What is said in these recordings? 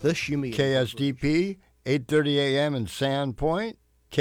The Shumi. KSDP, 8:30 a.m. in Sandpoint.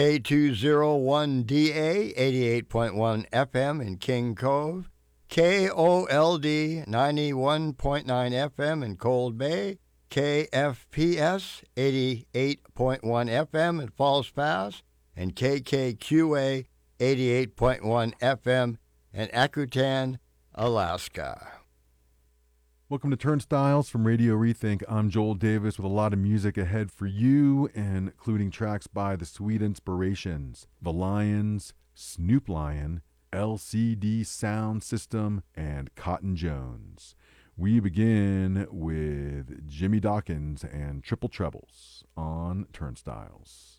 K201DA, 88.1 FM in King Cove. KOLD, 91.9 FM in Cold Bay. KFPS, 88.1 FM in Falls Pass. And KKQA, 88.1 FM in Akutan, Alaska. Welcome to Turnstiles from Radio Rethink. I'm Joel Davis with a lot of music ahead for you, including tracks by The Sweet Inspirations, The Lions, Snoop Lion, LCD Sound System, and Cotton Jones. We begin with Jimmy Dawkins and Triple Trebles on Turnstiles.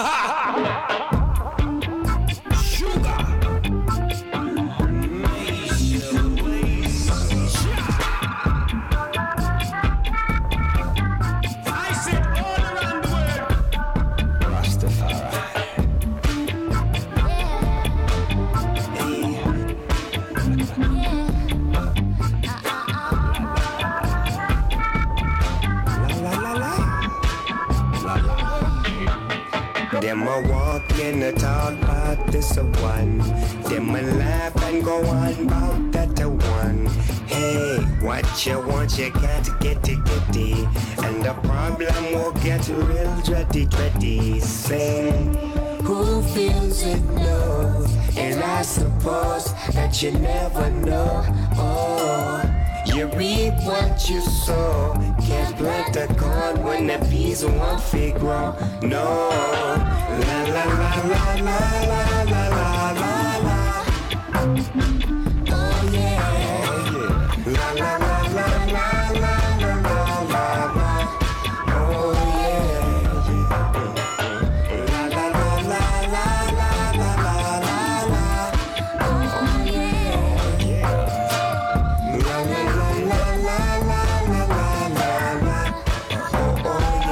Them a walk and a talk about this a one. Them a laugh and go on about that a one. Hey, what you want, you got to get it. And the problem will get real dready. Say, who feels it knows. And I suppose that you never know. Oh, you reap what you sow. Can't plant a corn when the bees won't fig grow. No, la la la la la la la la la la. Oh yeah, la la la la la la la la la. Oh yeah, la la la la la la la la la. Oh yeah, la la la la la la la la. Oh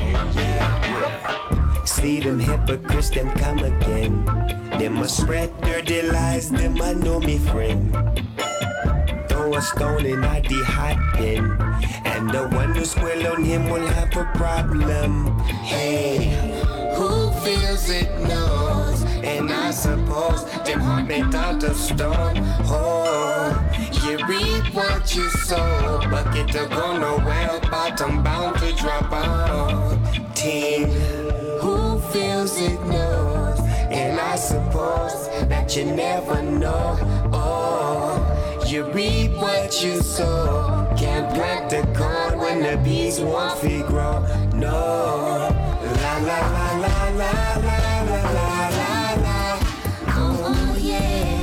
yeah. See them hypocrites, them come again. Them a spread dirty lies, them a know me friend. Throw a stone in the hot bin, and the one who squill on him will have a problem. Hey, who feels it knows, and I suppose them heart made out of stone. Oh, you reap what you sow, bucket to go nowhere, bottom bound to drop out. Teen, who feels it knows, and I suppose that you never know. Oh, you reap what you sow. Can't plant the corn when the bees won't fig grow. No, la la la la la la la la la. Oh yeah,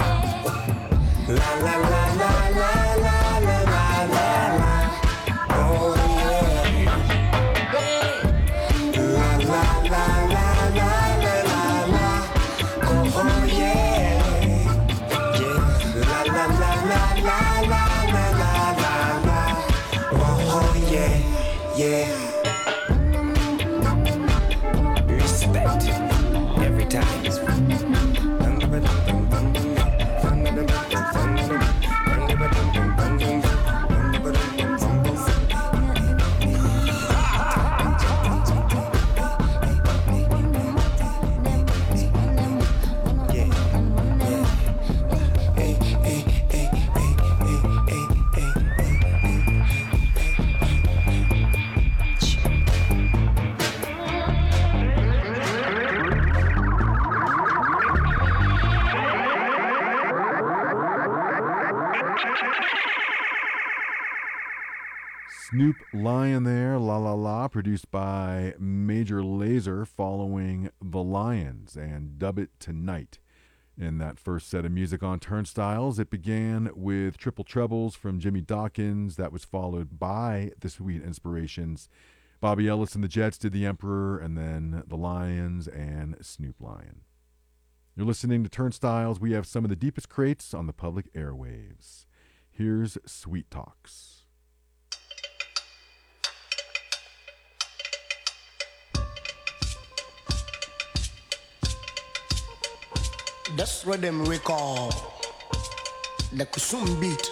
la la la la la la la la la. Oh yeah, la la la la la la la. Oh yeah, la la la la la la la la la. Oh yeah. Respect every time. Snoop Lion there, La La La, produced by Major Lazer following The Lions and Dub It Tonight. In that first set of music on Turnstiles, it began with Triple Trebles from Jimmy Dawkins. That was followed by The Sweet Inspirations. Bobby Ellis and the Jets did The Emperor, and then The Lions and Snoop Lion. You're listening to Turnstiles. We have some of the deepest crates on the public airwaves. Here's Sweet Talks. That's what them we call the Kusum beat.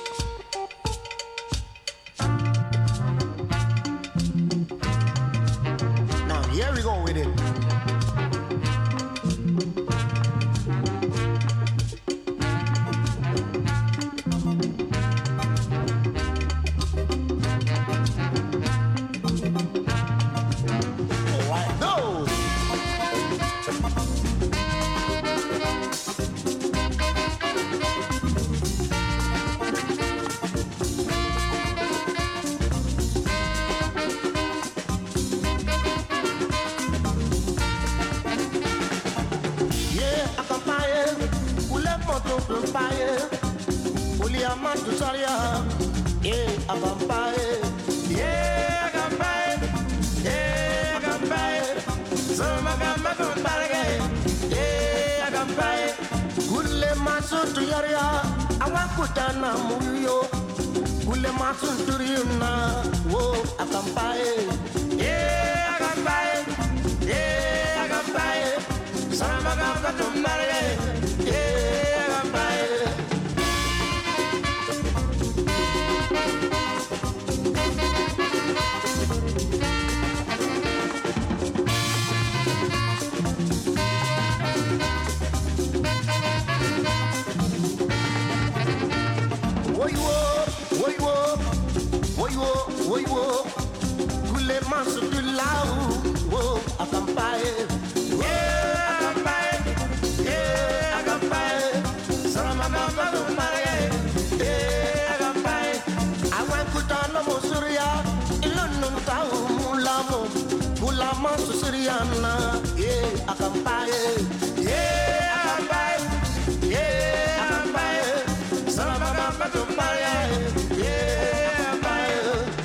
Now here we go with it. Yeah, I can buy it. So my masutu yaria awakutana muyo kule masunturina wo akampae akampae akampae sama gamba tumare akampae Suriana, yeah, akampaye, yeah, akampaye, yeah, akampaye, sama gamba tumpaye, yeah, akampaye.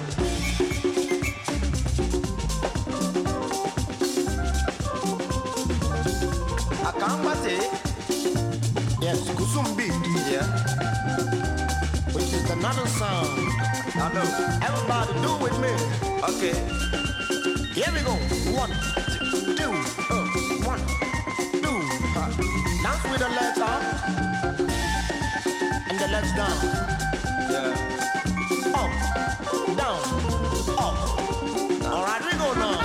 Akampate, yes, kusumbi, yeah, which is another song. I know. Everybody do with me, okay. Here we go. 1, 2, 1, 2. Dance with the legs up and the legs down. Yeah. Up, down, up. All right, we go now.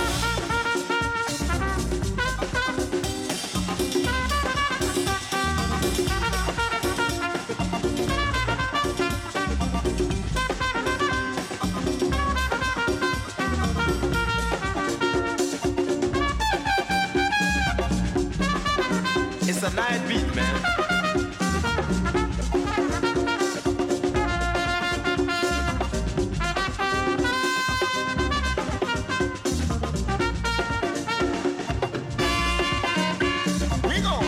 It's a night beat, man. We go.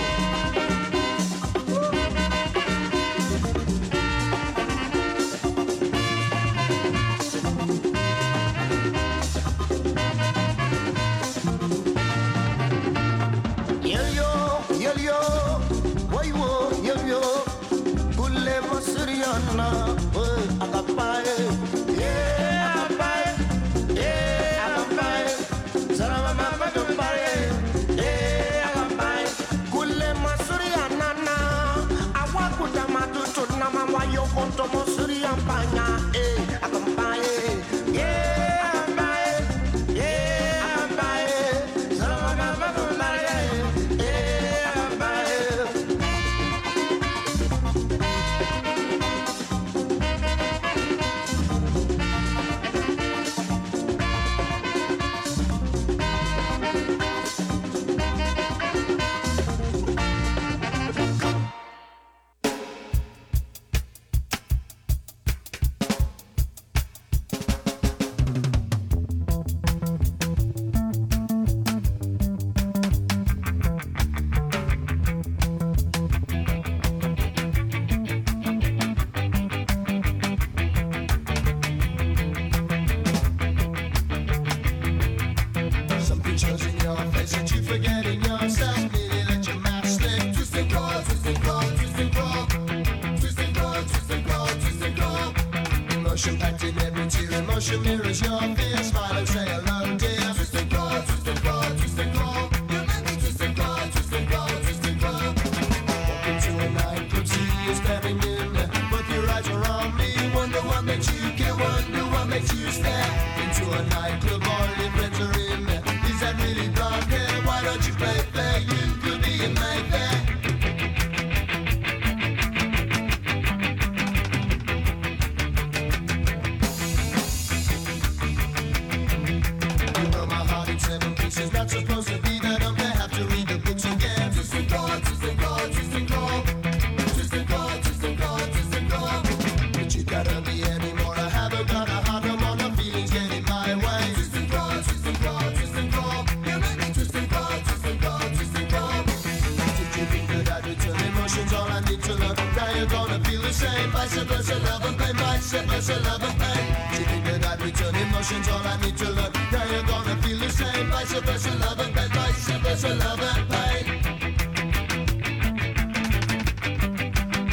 Tomo suri ampanya, akampaye, yeah, akampaye, yeah, akampaye, sama gamba tumpaye, yeah, akampaye. Emotion mirrors your fear. Smile and say hello, dear. Twist and claw, twist and claw, twist and claw. You make me twist and claw, twist and claw, twist and claw. Walk into a nightclub, see you staring in. Both your eyes are on me. Wonder what makes you care. Wonder what makes you stare into a nightclub. All your friends are in. Is that really blonde hair? Why don't you play fair? You could be a nightmare. It's not supposed to be that I have to read the books again. Twist and claw, twist and claw, twist and claw. Twist and claw, twist and claw, twist and claw. But you gotta be anymore. I haven't got a heart, no more, no feelings getting my way. Twist and claw, twist and claw, twist and claw. You make me twist and claw, twist and claw, twist and claw. Did you think that I'd return emotions? All I need to learn. Now you're gonna feel the same. Vice versa, love and pain. Vice versa, love and pain. Did you think that I'd return emotions? All I need to learn. Now you're gonna feel the same. Vice versa, love and pain. Vice versa, love and pain.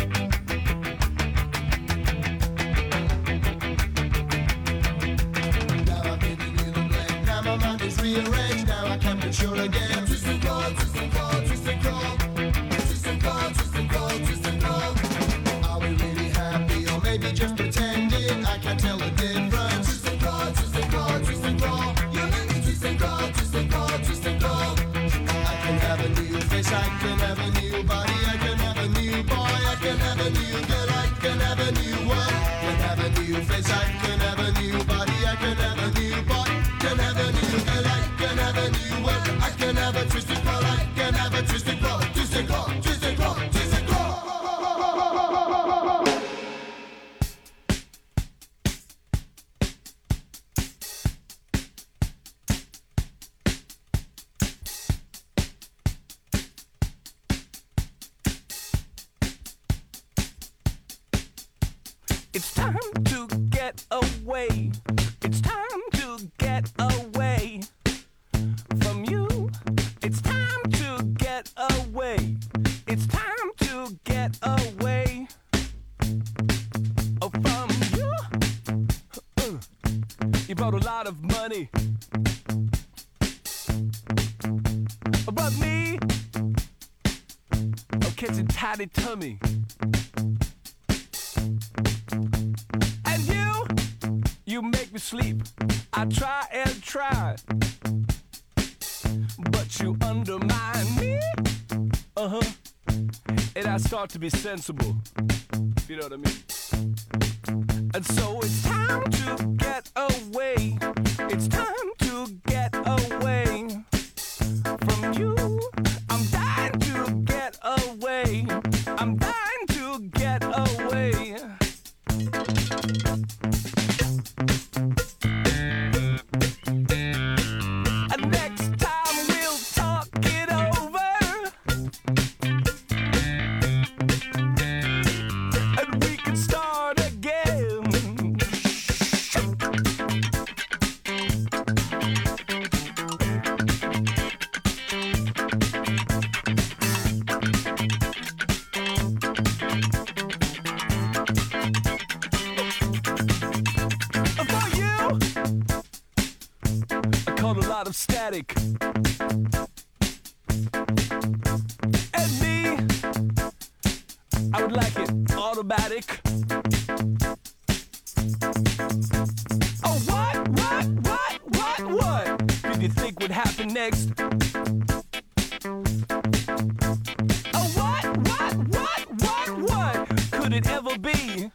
It's time to get away. It's time to get away from you. It's time to get away. It's time to get away from you. You brought a lot of money, but me, I'm catching tidy tummy. And you make me sleep. I try and try, but you undermine me. And I start to be sensible. You know what I mean? And so it's time to get away. It's time to get away from you. I'm dying to get away. I'm dying to get away. And next time we'll talk it over, and we can start again. For you, I caught a lot of static. And me, I would like it automatic. Oh, what did you think would happen next? Oh, what could it ever be?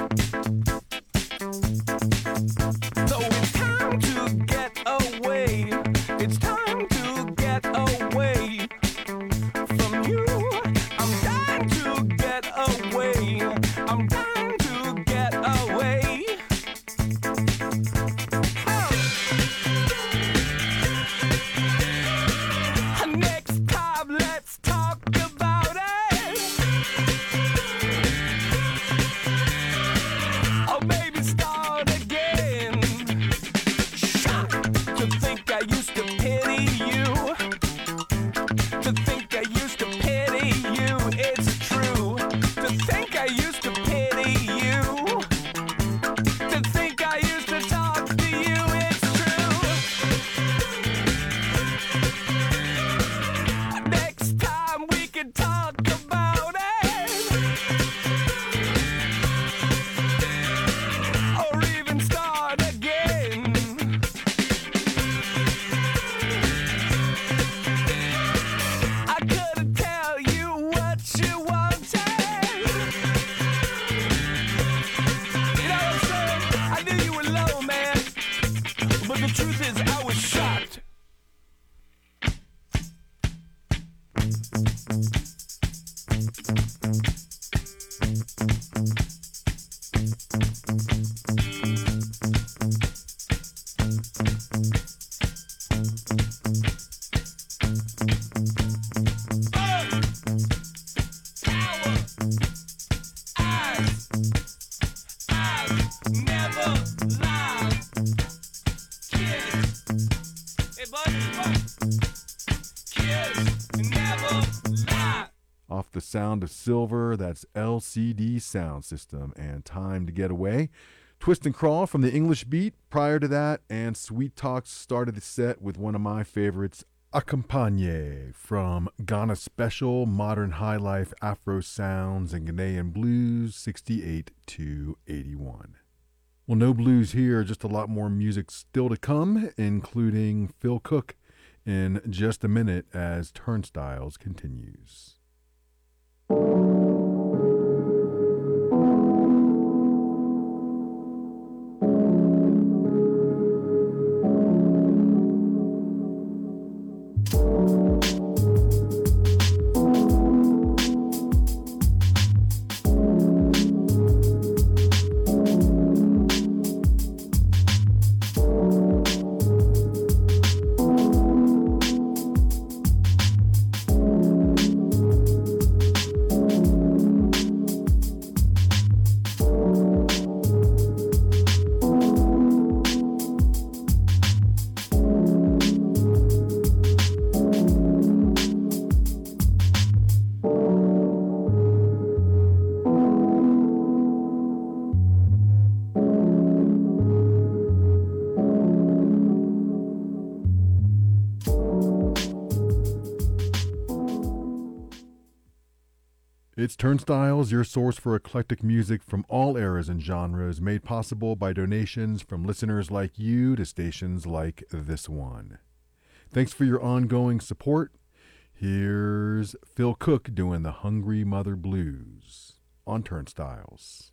So it's time to get away. It's time to get away from you. I'm dying to get away. I'm dying to get away. Next time, let's talk about it. Or maybe start again. To think I used to pity you. To think I used to pity you. It's true. To think I used to pity you. To think I used to talk to you. It's true. Next time we can talk about it. Or even start again. I couldn't tell you what you wanted. You know what I'm saying? I knew you were low, man. But the truth is, I was shocked. Never lie. Kids. Hey, buddy, what? Kids never lie. Off the Sound of Silver, that's LCD Sound System, and Time to Get Away. Twist and Crawl from the English Beat prior to that, and Sweet Talk started the set with one of my favorites, Accompagne from Ghana Special, Modern High Life, Afro Sounds, and Ghanaian Blues, 68 to 81. Well, no blues here, just a lot more music still to come, including Phil Cook in just a minute as Turnstiles continues. It's Turnstiles, your source for eclectic music from all eras and genres, made possible by donations from listeners like you to stations like this one. Thanks for your ongoing support. Here's Phil Cook doing the Hungry Mother Blues on Turnstiles.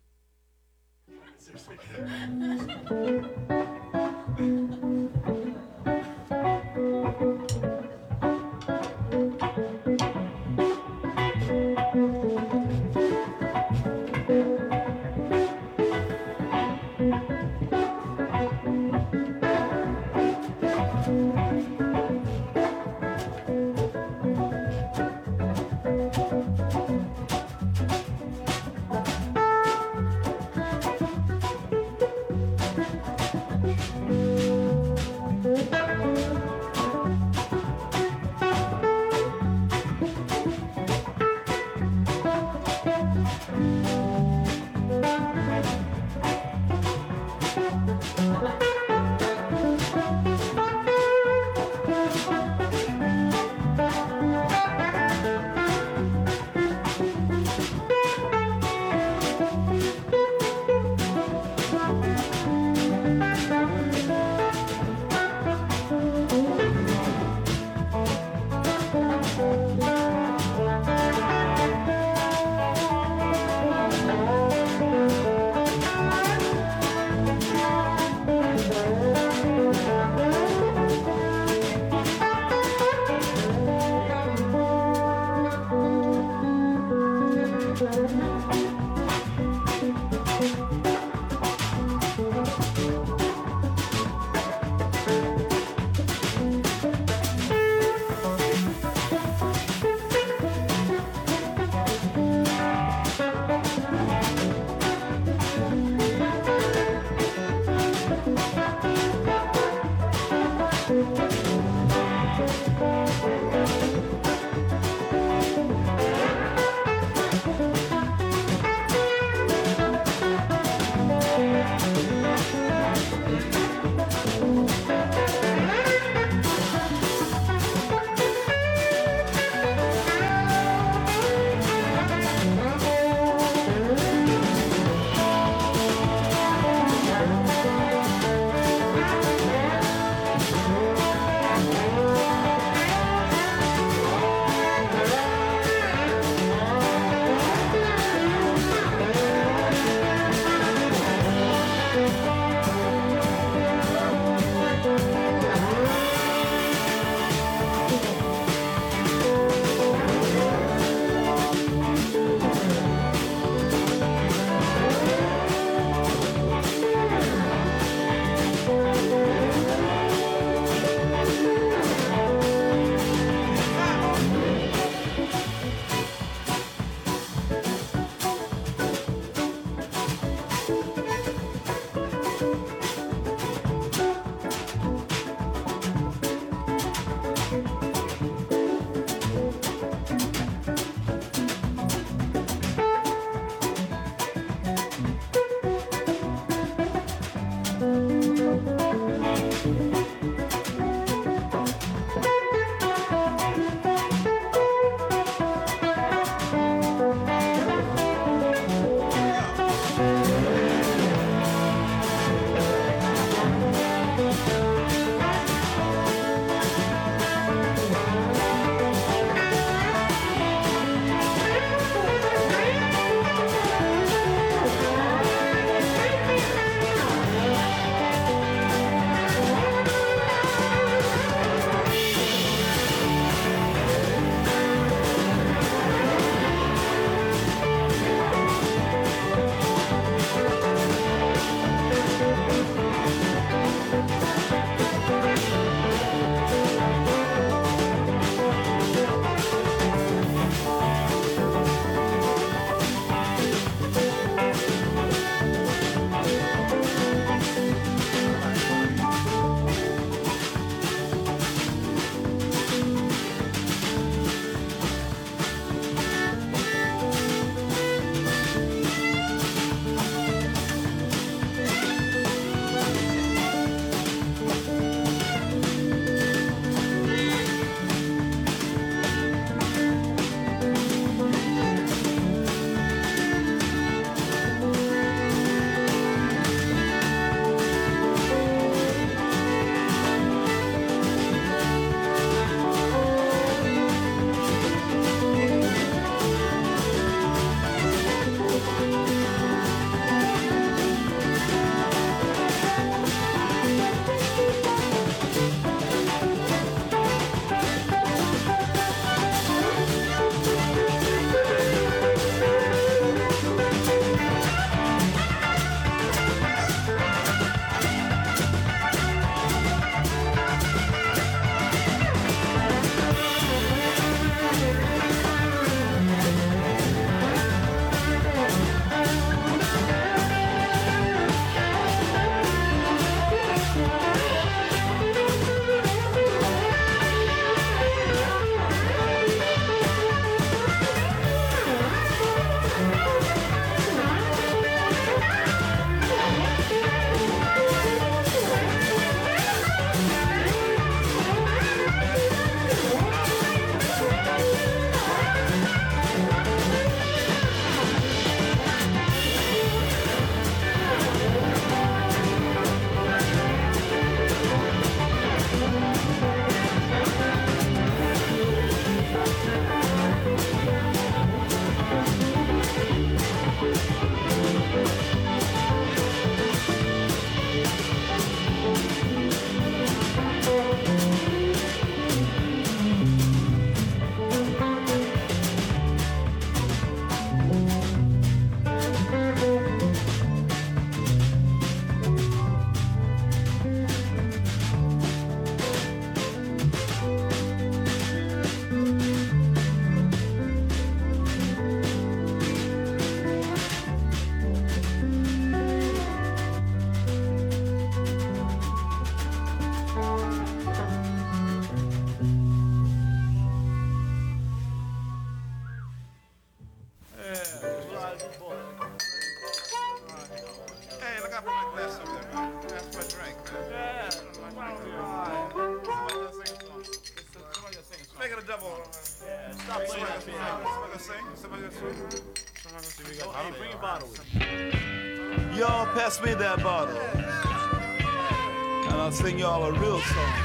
make it a double. Yeah, stop playing that piano. Somebody gonna sing? Somebody gonna sing? Hey, bring your bottle with you. Y'all pass me that bottle. And I'll sing y'all a real song.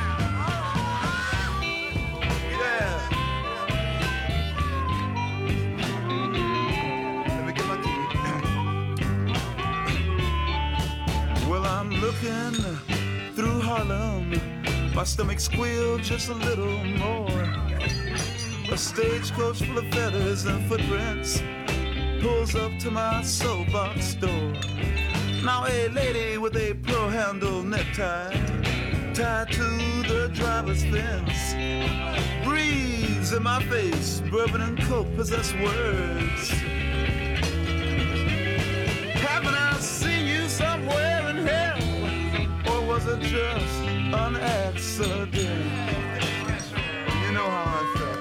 Yeah. Let me get my key. Well, I'm looking through Harlem. My stomach squealed just a little more. A stagecoach full of feathers and footprints pulls up to my soapbox door. Now a lady with a pearl-handled necktie tied to the driver's fence breathes in my face. Bourbon and coke possess words. Haven't I seen you somewhere in hell? Or was it just an accident? You know how I felt,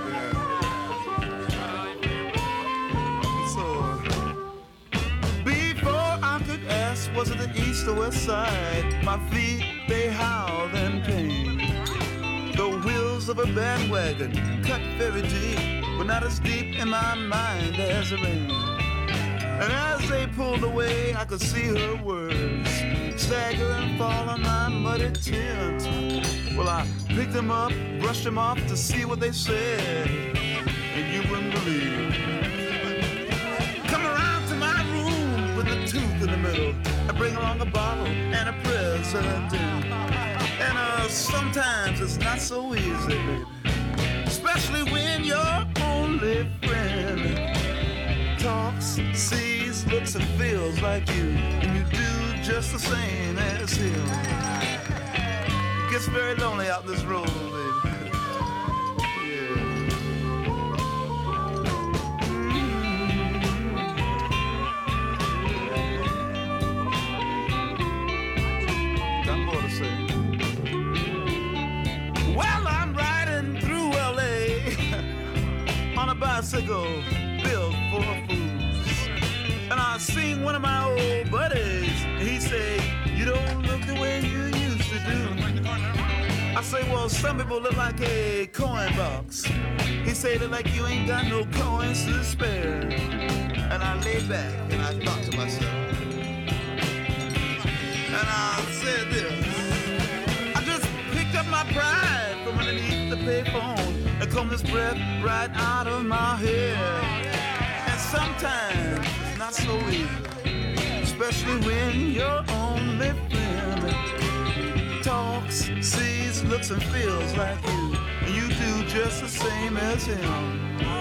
yeah. So, before I could ask, was it the east or west side? My feet, they howled in pain. The wheels of a bandwagon cut very deep, but not as deep in my mind as the rain. And as they pulled away, I could see her words stagger and fall on my muddy tent. Well, I picked them up, brushed them off to see what they said, and you wouldn't believe. Come around to my room with a tooth in the middle. I bring along a bottle and a present. And sometimes it's not so easy, baby, especially when your only friend talks, sees, looks, and feels like you, and you do just the same as him. It gets very lonely out this road, baby. Yeah. Got more to say. Well, I'm riding through LA on a bicycle built for fools. And I seen one of my old buddies. He said, you don't look the way you used to do. I say, well, some people look like a coin box. He said, look like you ain't got no coins to spare. And I lay back and I thought to myself, and I said this, I just picked up my pride from underneath the payphone and combed this breath right out of my head. And sometimes it's not so easy, especially when your only friend talks, sees, looks, and feels like you, and you do just the same as him.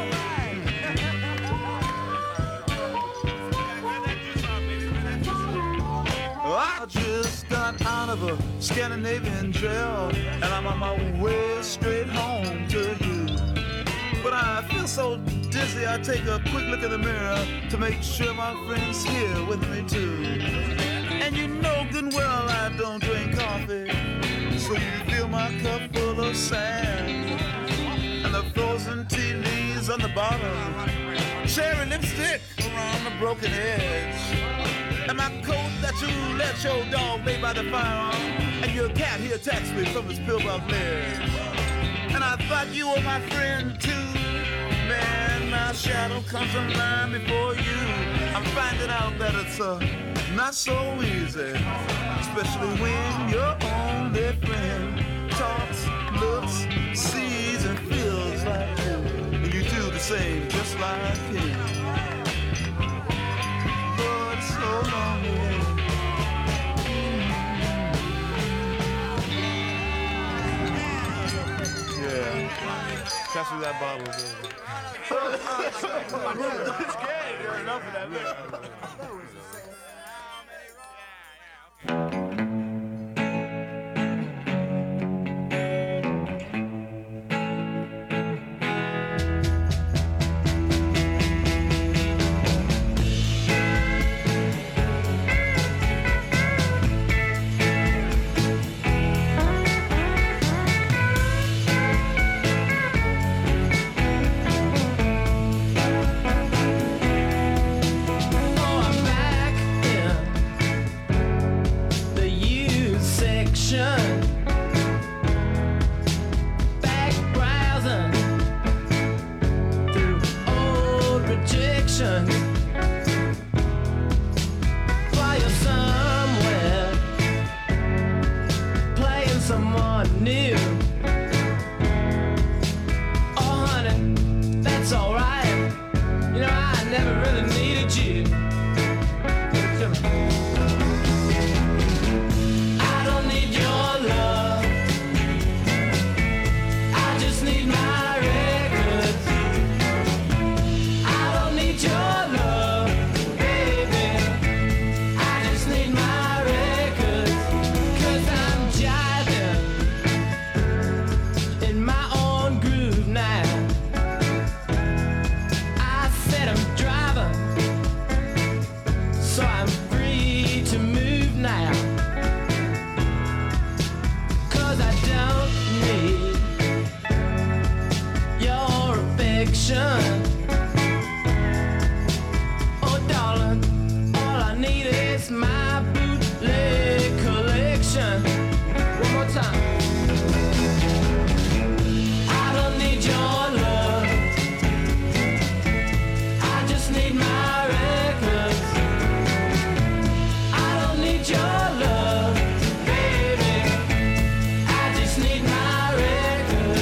I just got out of a Scandinavian jail, and I'm on my way straight home to you. But I feel so dizzy, I take a quick look in the mirror to make sure my friend's here with me too. And you know good well I don't drink coffee, so you fill my cup full of sand, and the frozen tea leaves on the bottom, cherry lipstick around the broken edge, and my coat that you let your dog lay by the fire on, and your cat he attacks me from his pillbox leg. And I thought you were my friend too. Man, my shadow comes alive before you. I'm finding out that it's not so easy, especially when your only friend talks, looks, sees, and feels like you, and you do the same just like him. But it's so lonely. Yeah. Pass me that bottle, baby. It's good. You're enough of that, man. Oh, I'm back affection. While you're somewhere playing someone new. Oh honey, that's alright. You know I never really needed you. I don't need your love. I just need my records. I don't need your love, baby. I just need my records. 'Cause I'm jiving in my own groove now. I said I'm driving, so I'm free to move now. 'Cause I don't need your affection. Oh darling, all I need is my bootleg collection. One more time. I don't need your love. I just need my records. I don't need your love, baby. I just need my records.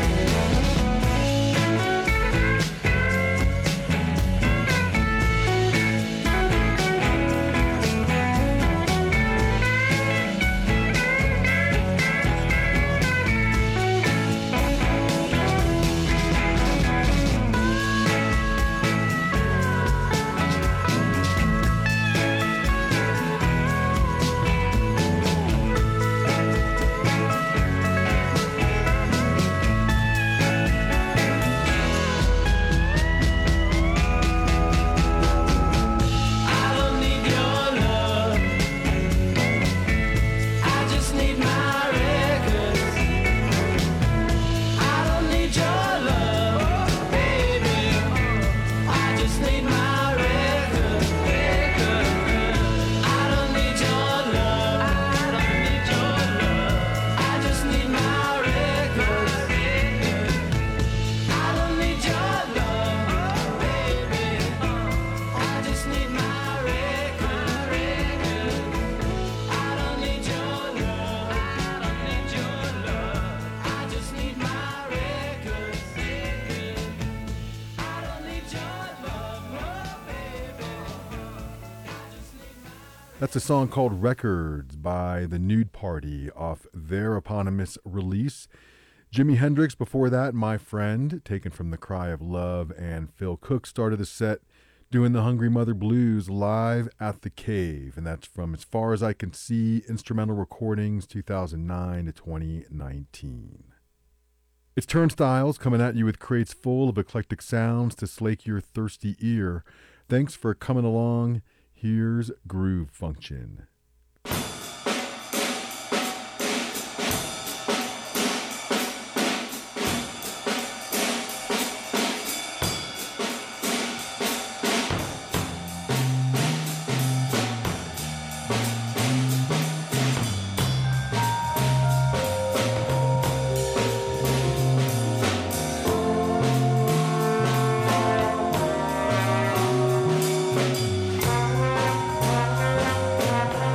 I don't need your love. I just need my records. I don't need your love, baby. I just need my records. I don't need your love. I don't need your love. I just need my records. I don't need your love, baby. I just need my records. I don't need your love. I don't need your love. I just need my records. I don't need your love, baby. That's a song called Records by the Nude Party off their eponymous release. Jimi Hendrix before that, My Friend, taken from The Cry of Love, and Phil Cook started the set doing the Hungry Mother Blues live at the Cave, and that's from As Far As I Can See, Instrumental Recordings 2009 to 2019. It's Turnstiles coming at you with crates full of eclectic sounds to slake your thirsty ear. Thanks for coming along. Here's Groove Function. I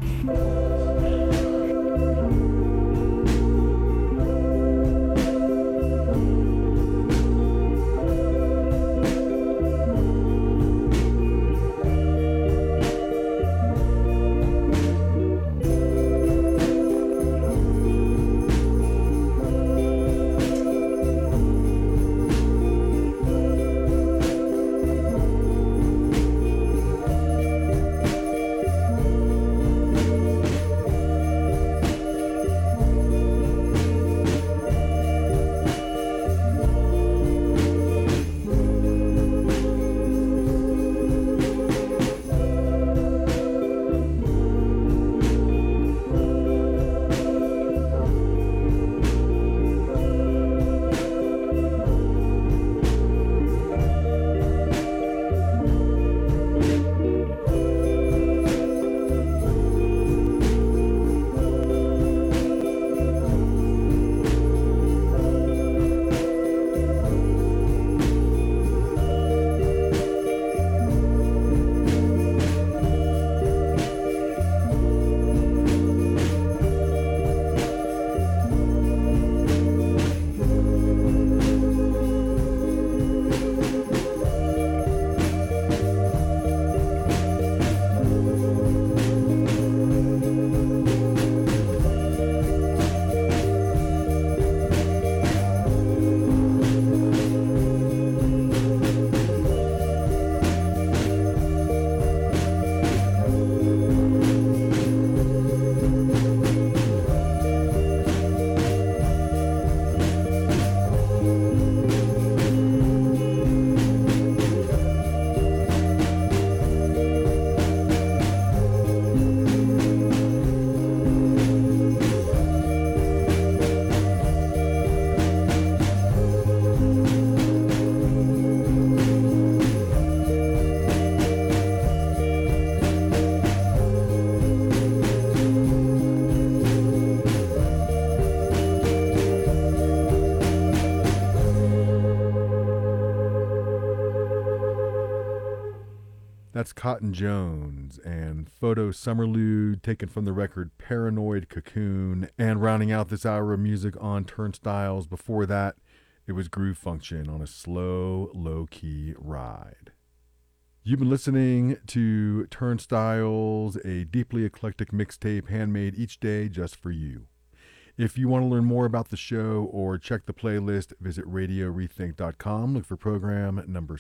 That's Cotton Jones and Photo Summerlude, taken from the record Paranoid Cocoon. And rounding out this hour of music on Turnstiles, before that, it was Groove Function on a slow, low-key ride. You've been listening to Turnstiles, a deeply eclectic mixtape handmade each day just for you. If you want to learn more about the show or check the playlist, visit RadioRethink.com. Look for program number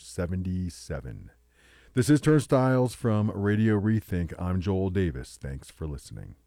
77. This is Turnstiles from Radio Rethink. I'm Joel Davis. Thanks for listening.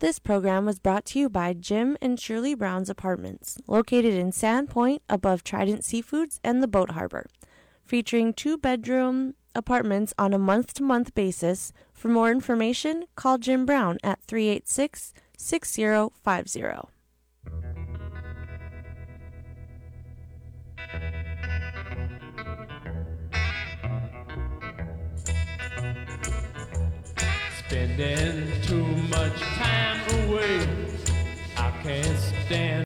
This program was brought to you by Jim and Shirley Brown's Apartments, located in Sandpoint above Trident Seafoods and the Boat Harbor, featuring 2-bedroom apartments on a month-to-month basis. For more information, call Jim Brown at 386-6050. Spending too much time away, I can't stand